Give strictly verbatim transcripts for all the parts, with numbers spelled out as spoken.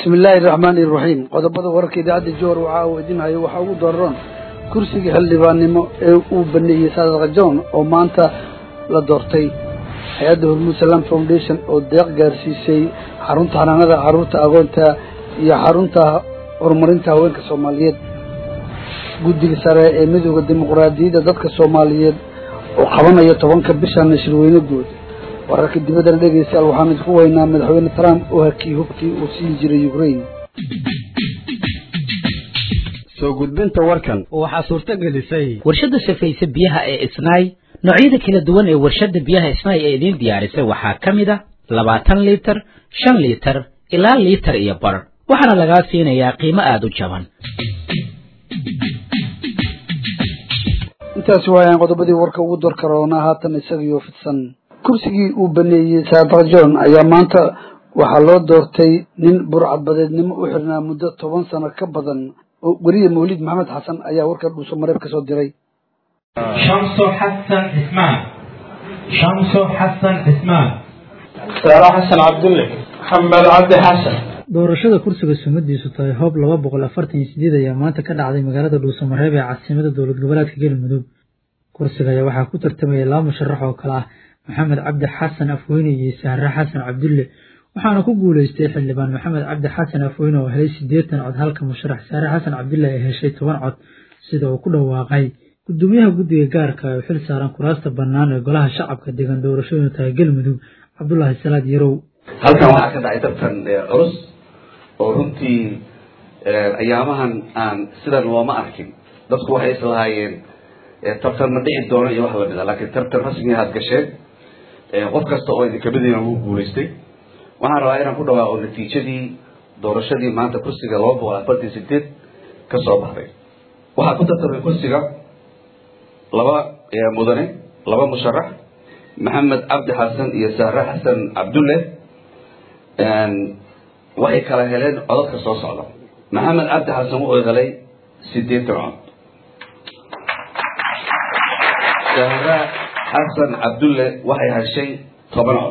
بسم الله الرحمن الرحيم قدبض ورك إذاعة الجور وعاودين هاي وحاول دورون كرسي هاللبان نمو وبني سادة جون أو مانتا لدورتي هياده المسلم فاونديشن أو ديق جارسيسي حرونتا هنانا حرونتا أغونتا يا حرونتا ورمرينتا وينك الصوماليات قدي سراء مدوغ الديمقراطية ضدك الصوماليات وقوانا يتوانك بشان نشروين الجود وركب بدل دقي سأل وحامد خوينا مدحوين ترامب وهكي هبكي وسيجري يوكرين soo gudbinta warkan waxa suurtagal isay warshada shaqeysa biyaha ee isnaay noocyada kala duwan ee warshada biyaha isnaay ee idin diyaarisay waxa kamid ah labaatan litir shan litir ilaa litir iyo bar waxaana laga siinayaa qiimo aad u jaban intaas waayaan qodobadii warka ugu door karoona haatan isagiyo fidsan kursigii uu baneeyay Saadaqa John ayaa maanta waxa loo doortay nin burcad badeednimo u xirnaa muddo toban sano ka badan وريه مولد محمد حسن أيها وركر دوسو مريب كسو ديري شمسو حسن اسمان شمسو حسن اسمان سارة حسن عبد الله محمد عبد حسن doorashada kursiga sumadiisu tahay hoob laba boqol afartan iyo sideed ayaa maanta ka dhacday magaalada Dhuuso Mareeb ee caasimadda dowlad goboleedka Galmudug kursiga ayaa waxaa ku tartamay laba musharax oo kala ah Maxamed Cabdi Xasan Afweyne iyo Saara Xasan Cabdulle waxaana ku guuleystay xildhibaan Maxamed Cabdi Xasan Afweyne oo helay siddeetan cod halka musharax Saara Xasan Cabdulle ay heshay toban cod sida uu ku dhawaaqay gudoomiyaha guddiga gaarka ah ee xil saaran kuraasta bannaan ee golaha shacabka deegaan doorashada tahay Galmudug Cabdullaahi Salaad Yarow halkan waxaa ka dhacay tartan culus oo runtii ayaamahan aan sidan looma arkin dadku waxay islahaayeen tartan ma dhici doono iyo wax la mid ah laakiin tartan rasmi ah gasheen qof kasta oo idin kamidina uu guuleystay waxaan rabaa inaan ku dhawaaqo natiijadii doorashadii maanta kursiga laba boqol afartan iyo sideed ka soo baxday waxaa ku tartamay kursiga laba mudane laba musharax maxamed cabdi xasan iyo saare xasan cabdulle waxay kala heleen codadka soo socda maxamed cabdi xasan wuxuu helay siddeetan cod saare xasan cabdulle waxay heshay toban cod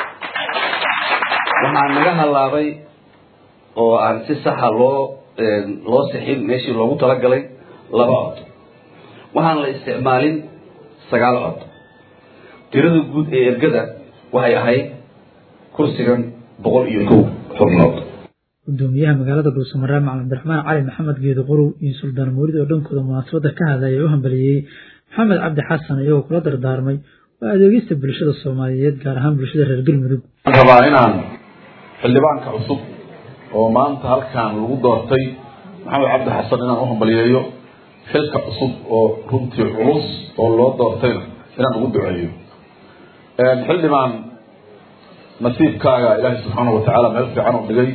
waxaan naga halaabay oo aan si saxa loo loo sixin meeshii loogu talagalay laba cod waxaan la isticmaalin sagaal cod tirada guud ee ergada waxay ahayd kursigan boqol iyo kow xubnood gudoomiyaha magaalada Dhuuso Mareeb Macalin Abdiraxmaan Cali Maxamed Geedo Qorow iyo Suldaan Mawlid oo dhankooda munaasabada ka hadlayay oo hambaliyay Maxamed Cabdi Xasan iyagoo kula dardaarmay waa adeegista bulshada Soomaaliyeed gaar ahaan bulshada reer Galmudug rabaa inaan xildhibaanka cusub oo maanta halkan lagu doortay Maxamed Cabdi Xasan inaan u hambaliyeeyo xilka cusub oo runtii culus oo loo doortayna inaan ugu duceeyo xildhibaan nasiibkaaga Ilaahay subxaanahu wa tacaala meel fiican u dhigay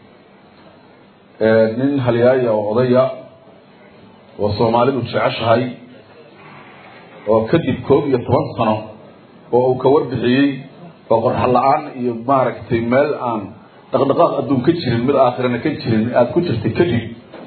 nin halyaaya oo odaya oo Soomaalidu jeceshahay oo kadib koob iyo toban sano oo uu ka warbixiyey oo qorxal la'aan iyo maaragtay meel aan dhaqdhaqaaq adduun ka jirin mid aakhirana ka jirin aad ku jirtay kadib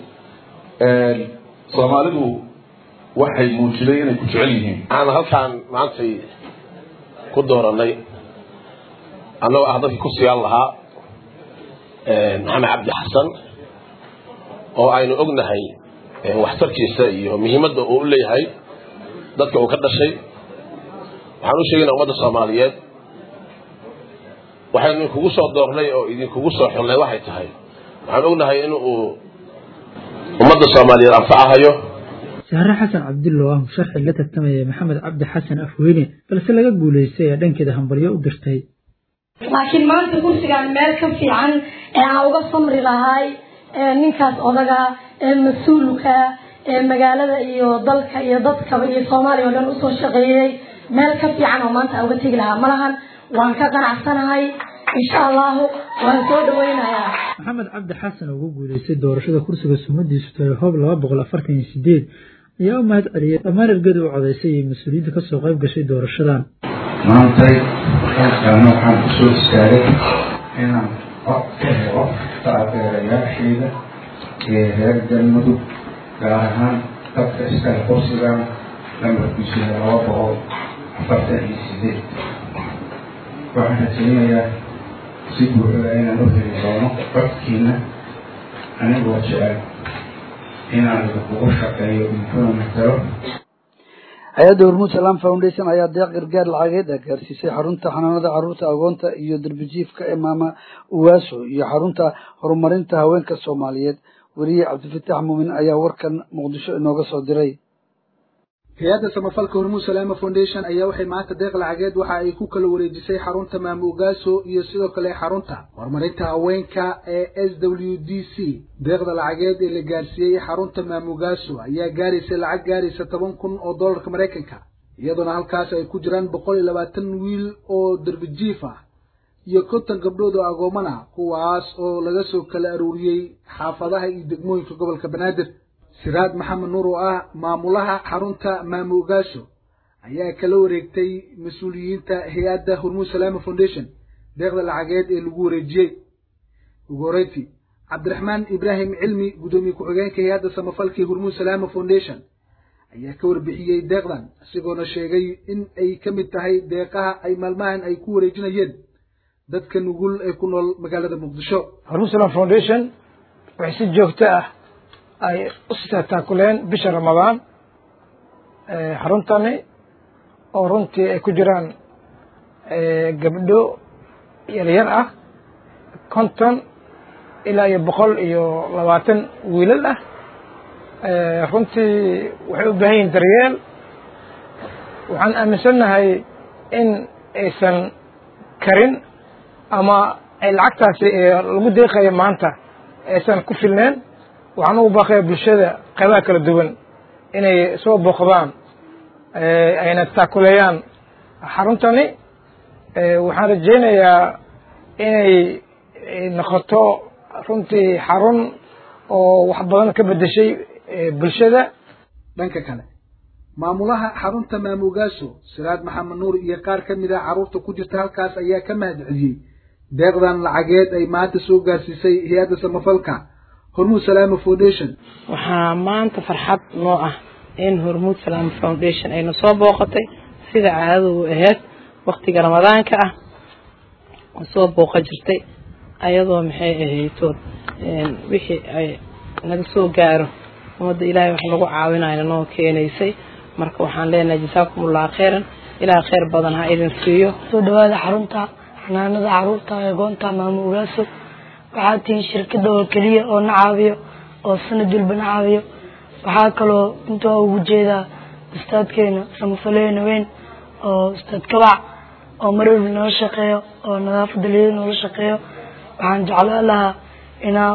Soomaalidu waxay muujiyeen inay ku jecel yihiin aan halkaan maanta ku dooranay anoo ah dadkii ku siyaan lahaa Maxamed Cabdi Xasan oo aynu ognahay waxtarkiisa iyo muhiimadda uu leeyahay dadka uu ka dhashay waxaan u sheegaynaa ummadda Soomaaliyeed waxaynu kugu soo doornay oo idin kugu soo xulnay waxay tahay waxaan ognahay in uu ummadda Soomaaliyeed anfacayo Saare Xasan Cabdulle oo musharax la tartamaya Maxamed Cabdi Xasan Afweyne balse laga guuleystay dhankeeda hambalyo u dirtay laakiin maanta kursigan meel ka fiican ee aan uga samri lahay ninkaas odaga ee mas'uulka ee magaalada iyo dalka iyo dadka iyo Soomaaliya oo dhan u soo shaqeeyay meel ka fiican oo maanta uga tagi lahaa malahan waan ka qanacsanahay insha Allah waan soo dhaweynayaa Maxamed Cabdi Xasan oo ugu guuleystay doorashada kursiga sumadiisu tahay hoob laba boqol afartan iyo sideed ayaa u mahad celiyay dhammaan ergada u codeysay iyo mas'uuliyiinta ka soo qayb gashay doorashadan maantay waxaan waxaan ku soo istaagay inaan cod ka helo taageerayaashayda ee reer Galmudug gaar ahaan dadka iska kursigan lambarkiisu laba boqol afartan iyo sideed waxaan rajaynayaa si buuxda inaan u heli doono codkiina anigoo jecel inaan ugu shaqeeyo inkuna matalo. hay-adda hormuud salaam foundation ayaa deeq gargaar lacageed ah gaarsiisay xarunta xanaanada carruurta agoonta iyo darbijiifka ee maama uwaaso iyo xarunta horumarinta haweenka soomaaliyeed. weriye cabdifataax muumin ayaa warkan muqdisho inooga soo diray. hay-adda samafalka hormuud salaama foundation ayaa waxay maanta deeq lacageed waxa ay ku kala wareejisay xarunta maama ugaaso iyo sidoo kale xarunta horumarinta haweenka ee S W D C. deeqda lacageed ee la gaarsiiyey xarunta maama ugaaso ayaa gaaraysa lacag gaaraysa toban kun oo doolarka maraykanka, iyadoona halkaas ay ku jiraan boqol iyo labaatan wiil oo darbijiif ah iyo konton gabdhood oo agooman ah, kuwaas oo laga soo kala aruuriyey xaafadaha iyo degmooyinka gobolka banaadir. siraad maxamed nuur oo ah maamulaha xarunta maama ugaaso ayaa kala wareegtay mas-uuliyiinta hay-adda hormuud salaama foundation deeqda lacageed ee lagu wareejiyey. ugu horeyntii cabdiraxmaan ibraahim cilmi gudoomiye ku-xigeenka hay-adda samafalkii hormuud salaama foundation ayaa ka warbixiyey deeqdan, isagoona sheegay in ay ka mid tahay deeqaha ay maalmahan ay ku wareejinayeen dadka nugul ee ku nool magaalada muqdisho. hormuud salaama foundation waxay si joogto ah ay u taakuleen bisha ramadaan xaruntani oo runtii ay ku jiraan gabdho yaryar ah konton ilaa iyo boqol iyo labaatan wiilal ah. runtii waxay u baahan yihin daryeel. waxaan aaminsannahay in aysan karin ama ay lacagtaasi lagu deeqayo maanta aysan ku filneen. waxaan ugu baaqaya bulshada qaybaha kala duwan inay soo booqdaan ayna taakuleeyaan xaruntani. waxaan rajaynayaa inay noqoto runtii xarun oo wax badan ka bedeshay bulshada. dhanka kale maamulaha xarunta maama ugaaso siraad maxamed nuur iyo qaar ka mid ah carruurta ku jirta halkaas ayaa ka mahad celiyey deeqdan lacageed ay maanta soo gaarsiisay hay-adda samafalka hormuud salaama foundation. waxaa maanta farxad noo ah in hormuud salaama foundation ayna soo booqatay sida caadadu ahayd waqtiga ramadaanka ah soo booqa jirtay ayadoo maxay ahaytood wixii ay naga soo gaaro ummadda ilaahay wax nagu caawinayna noo keenaysay. marka waxaan leenahay jasaakumullahu khayran, ilaahay khayr badan ha idin siiyo. soo dhawaada xarunta xanaanada carruurta agoonta maama ugaaso. waxaa tihiin shirkadda oo keliya oo na caawiyo oo sanad walba na caawiyo. waxaa kaloo intaa ugu jeedaa ustaadkeena samafaleena weyn oo ustaad kabac oo mar walba noola shaqeeyo oo nadaafadda liyada noola shaqeeyo. waxaan jeclaan lahaa inaa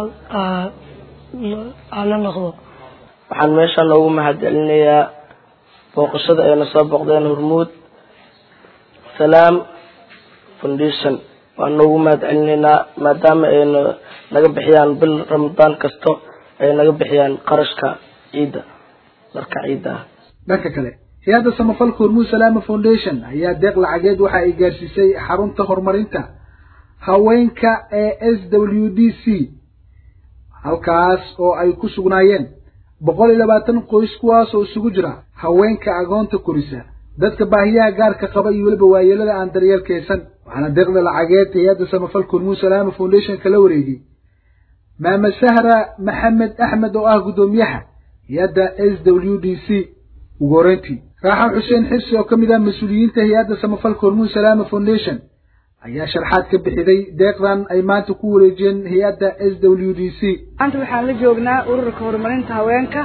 la noqdo. waxaan meeshaan noogu mahad celinayaa booqashada ayna soo booqdeen hormuud salaam foundation. waan noogu mahad celinaynaa maadaama ayna naga bixiyaan bil ramadaan kasto ay naga bixiyaan qarashka ciidda marka ciidda. dhanka kale hay-adda samafalka hormuud salaama foundation ayaa deeq lacageed waxa ay gaarsiisay xarunta horumarinta haweenka ee S W D C, halkaas oo ay ku sugnaayeen boqol iyo labaatan qoys, kuwaas oo isugu jira haweenka agoonta korisa, dadka baahiyaha gaarka qaba iyo weliba waayeelada aan daryeelkaysan. waxaana deeqda lacageed hay-adda samafalka hormuud salaama foundation kala wareegay maama sahra maxamed axmed oo ah guddoomiyaha hay-adda S W D C. ugu horeyntii raaxa xuseen xirsi oo ka mid ah mas-uuliyiinta hay-adda samafalka hormuud salaama foundation ayaa sharxaad ka bixiday deeqdan ay maanta ku wareejiyeen hay-adda S W D C. maanta waxaan la joognaa ururka horumarinta haweenka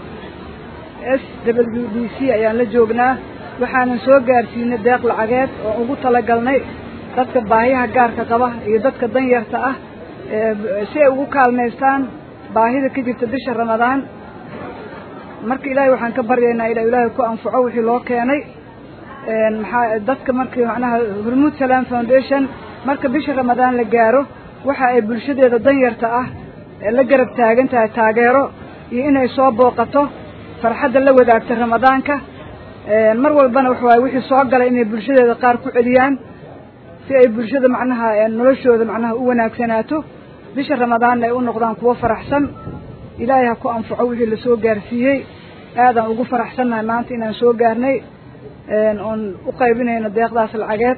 S W D C ayaan la joognaa. waxaanan soo gaarsiinay deeq lacageed oo ugu talagalnay dadka baahiyaha gaarka qaba iyo dadka danyarta ah si ay ugu kaalmaystaan baahida ka jirta bisha ramadaan. marka ilaahay waxaan ka baryaynaa ilaa ilaahay ku anfaco wixii loo keenay. maxaa dadka markii macnaha hormuud salaam foundation marka bisha ramadaan la gaaro waxa ay bulshadeeda danyarta ah la garab taagan tahay taageero iyo inay soo booqato farxadda la wadaagta ramadaanka. mar walbana waxa waaye wixii soo galay inay bulshadeeda qaar ku celiyaan si ay bulshada macnaha noloshooda macnaha u wanaagsanaato bisha ramadaan ay u noqdaan kuwo faraxsan. ilaahay ha ku anfaco wixii la soo gaarsiiyey. aadaan ugu faraxsannahay maanta inaan soo gaarnay oon u qaybinayno deeqdaas lacageed.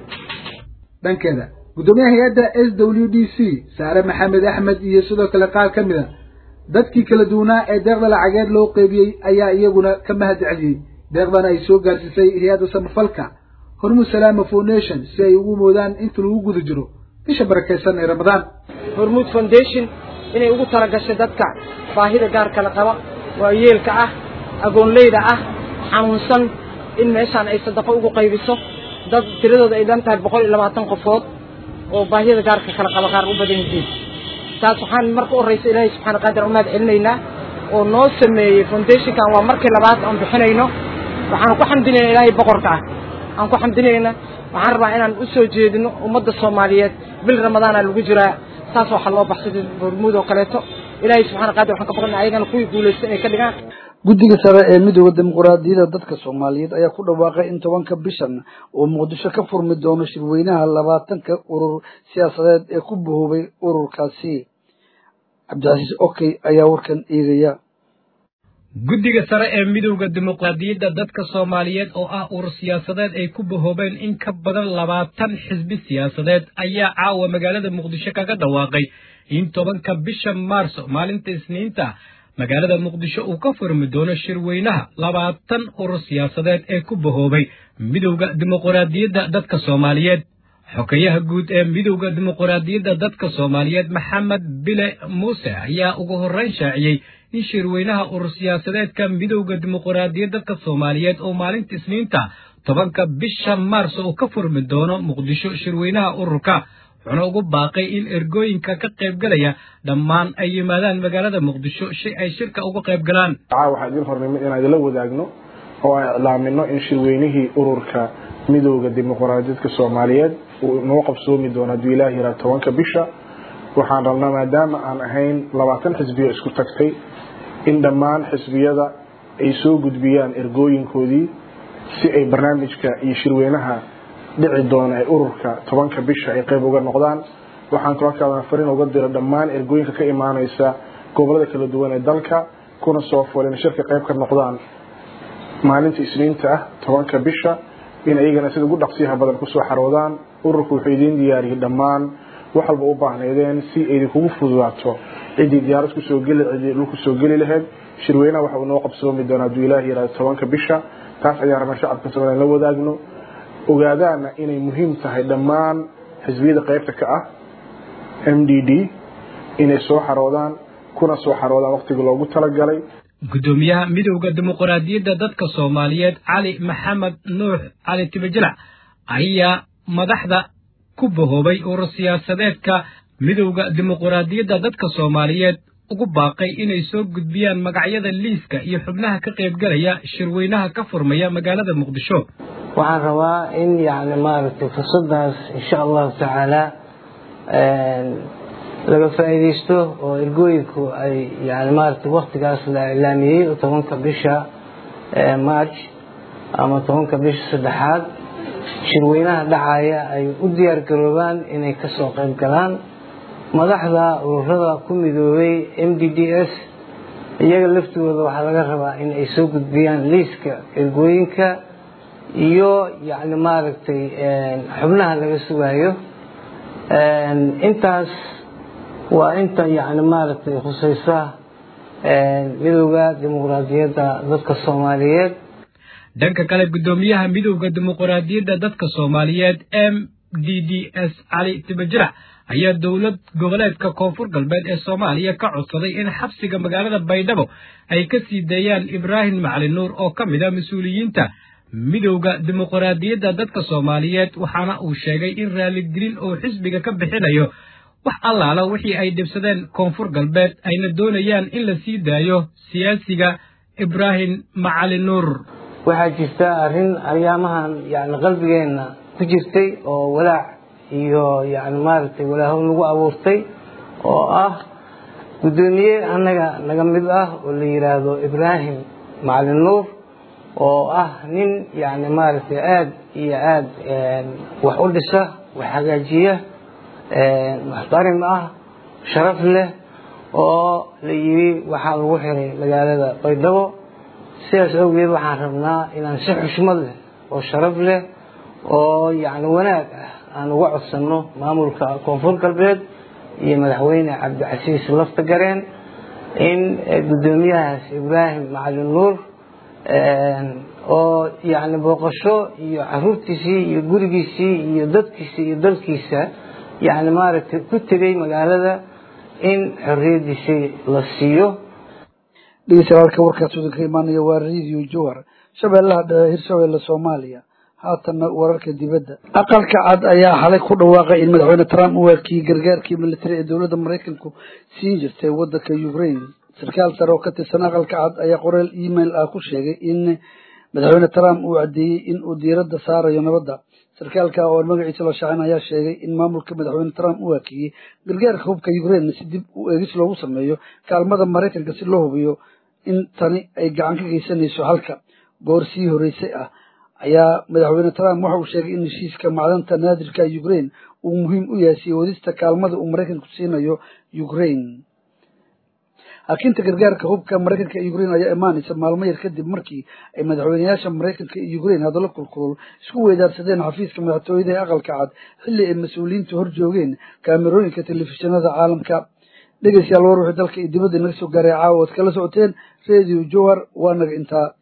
dhankeeda gudoomiyaha hay-adda S W D C saare maxamed axmed iyo sidoo kale qaar ka mid a dadkii kala duwanaa ee deeqda lacageed loo qeybiyey ayaa iyaguna ka mahad celiyey deeqdan ay soo gaarsiisay hay-adda samafalka hormuud salaama foundation si ay ugu moodaan inta lagu guda jiro bisha barakeysan ee ramadaan. hormuud foundation inay ugu talagashay dadka baahida gaarka la qaba waa yeelka ah agoonleyda ah xanuunsan in meeshaan ay sadaqo ugu qaybiso dad tiradooda ay dhan tahay boqol iyo labaatan qofood oo baahida gaarka kala qaba qaar u badan yihiin taas waxaan marka u horeysa ilaahay subxaana qaadir u mahad celinaynaa oo noo sameeyey foundationkan waa markii labaad aan bixinayno waxaan ku xamdinaynaa ilaahay boqorka ah aan ku xamdinaynaa waxaan rabaa inaan u soo jeedino ummadda Soomaaliyeed bil ramadaana lagu jiraa taas waxa loo baxsaday hormuud oo kaleeto ilaahay subxaana qaadir waxaan ka baqnaa ayagana kuwii guuleystay inay ka dhigaan. guddiga sare ee midowga dimuqraadiyadda dadka Soomaaliyeed ayaa ku dhawaaqay in tobanka bishan oo Muqdisho ka furmi doono shirweynaha labaatanka urur siyaasadeed ee ku boobay ururkaasi. Cabdicasiis Okey ayaa warkan eegaya. guddiga sare ee midowga dimuqraadiyadda dadka Soomaaliyeed oo ah urur siyaasadeed ay ku boobeen in ka badan labaatan xisbi siyaasadeed ayaa caawa magaalada Muqdisho kaga dhawaaqay in tobanka bisha Maarso maalinta Isniinta magaalada Muqdisho uu ka furmi doono shirweynaha labaatan urur siyaasadeed ee ku boobay midowga dimuqraadiyadda dadka Soomaaliyeed. xogayaha guud ee midowga dimuqraadiyadda dadka Soomaaliyeed Maxamed Bile Muuse ayaa ugu horreyn shaaciyay in shirweynaha urur siyaasadeedka midowga dimuqraadiyadda dadka Soomaaliyeed oo maalinta Isniinta tobanka bisha Maarso uu ka furmi doono Muqdisho shirweynaha ururka wuxuuna ugu baaqay in ergooyinka ka qaybgalaya dhammaan ay yimaadaan magaalada Muqdisho si ay shirka uga qaybgalaan. waxaa idin hornimo inaan idila wadaagno oo aan iclaamino in shirweynihii ururka midowga dimuqraadiyadda Soomaaliyeed uu noo qabsoomi doono haddii Ilaahay yiraahdo tobanka bisha. waxaan rabnaa maadaama aan ahayn labaatan xisbiyo isku tagtay in dhammaan xisbiyada ay soo gudbiyaan ergooyinkoodii si ay barnaamijka iyo shirweynaha dhici doona ee ururka tobanka bisha ay qayb uga noqdaan. waxaan kaloo kaalana fariin uga diro dhammaan ergooyinka ka imaanaysa gobolada kala duwan ee dalka kuna soo fuleen shirka qayb ka noqdaan maalinta Isniinta ah tobanka bisha in ayagana sida ugu dhaqsiyaha badan ku soo xaroodaan. ururku wuxuu idin diyaariyay dhammaan wax walba u baahnaydeen si ay idinkugu fududaato cidii diyaarad ku soo geli cidii dhulku soo geli lahayd. shirweynaha waxa uu noo qabsoomi doonaa haddii Ilaahay yiraahdo tobanka bisha. taas ayaa rabnaa shacabka Soomaaliyeed la wadaagno ogaadaana inay muhiim tahay dhammaan xisbiyada qaybta ka ah M D D inay soo xaroodaan kuna soo xaroodaan waqtiga loogu talagalay. gudoomiyaha midowga dimuqraadiyadda dadka Soomaaliyeed Cali Maxamed Nuux Cali Tibajalac ayaa madaxda ku boobay urur siyaasadeedka midowga dimuqraadiyadda dadka Soomaaliyeed ugu baaqay inay soo gudbiyaan magacyada liiska iyo xubnaha ka qaybgalaya shirweynaha ka furmaya magaalada Muqdisho. waxaan rabaa in yani maaragtay fursadaas insha Allah taala laga faa'iideysto oo ergooyinku ay yani maaragtay waqtigaas la ilaamiyay tobanka bisha March ama tobanka bisha saddexaad shirweynaha dhacaya ay u diyaar garoobaan inay ka soo qayb galaan. madaxda ururada ku midoobay M D D S iyaga laftooda waxaa laga rabaa in ay soo gudbiyaan liiska ergooyinka iyo yani maaragtay xubnaha laga sugayo. intaas waa inta yani maaragtay khusaysa midowga dimuqraadiyadda dadka Soomaaliyeed. dhanka kale gudoomiyaha midowga dimuqraadiyadda dadka Soomaaliyeed M D D S Cali Tibajalac ayaa dowlad goboleedka Koonfur Galbeed ee Soomaaliya ka codsaday in xabsiga magaalada Baydhabo ay ka sii deeyaan Ibrahim Macalin Nuur oo ka mid ah mas'uuliyiinta midowga dimuqraadiyadda dadka Soomaaliyeed waxaana uu sheegay in raaligelin oo xisbiga ka bixinayo wax allaala wixii ay dibsadeen Koonfur Galbeed ayna doonayaan in la sii daayo siyaasiga Ibrahim Macalin Nuur. waxaa jirta arrin ayaamahan yani qalbigeena ku jirtay oo walaac iyo yani maaragtay walaahow lagu abuurtay oo ah gudoomiye annaga naga mid ah oo la yiraahdo Ibrahim Macalin Nuur oo ah nin yani maaragtay aad iyo aad wax u dhisa wax hagaajiya muxtarim ah sharaf leh oo la yiri waxaa lagu xiray magaalada Baydhabo. sidaas awgeed waxaan rabnaa inaan si xushmad leh oo sharaf leh oo yani wanaag ah aan uga codsano maamulka Koonfur Galbeed iyo madaxweyne Cabdicasiis Laftagareen in gudoomiyahaas ibraahim macalin nuur oo yacni booqasho iyo caruurtiisii iyo gurigiisii iyo dadkiisii iyo dalkiisa yacni maaragtay ku tegay magaalada in xorriyadiisii la siiyo. dhegeystayaal warkaas uu ka imaanayo waa radio jowhar shabeellaha dhexe hirshabeelle soomaaliya. haatanna wararka dibadda. aqalka cad ayaa xalay ku dhawaaqay in madaxweyne Trump uu wakiil gargaarkii military ee dowladda Mareykanku siin jirtay waddanka Ukraine. sarkaal sare oo ka tirsan aqalka cad ayaa qoraal email ah ku sheegay in madaxweyne Trump uu cadeeyay in uu diiradda saarayo nabadda. sarkaalka oo magaciisa la shaacin ayaa sheegay in maamulka madaxweyne Trump uu wakiilay gargaarka hubka Ukraine si dib u eegis loogu sameeyo kaalmada Mareykanka si loo hubiyo in tani ay gacan ka geysanayso halka goor sii horeysay ah ayaa madaxweyne Trump waxa uu sheegay in heshiiska macdanta naadirka Ukraine uu muhiim u yahay sii wadista kaalmada uu Mareykanku siinayo Ukraine. hakinta gargaarka hubka Mareykanka ee Ukraine ayaa imaanaysa maalmo yar kadib markii ay madaxweynayaasha Mareykanka iyo Ukraine hadallo kulkulul isku weydaarsadeen xafiiska madaxtooyada ee aqalka cad xilli ay mas'uuliyiintu hor joogeen kaamirooyinka telefishinada caalamka. dhegeystayaal war wixii dalka iyo dibadda naga soo gaaray caawa kala socoteen radio jowhar waa naga intaa.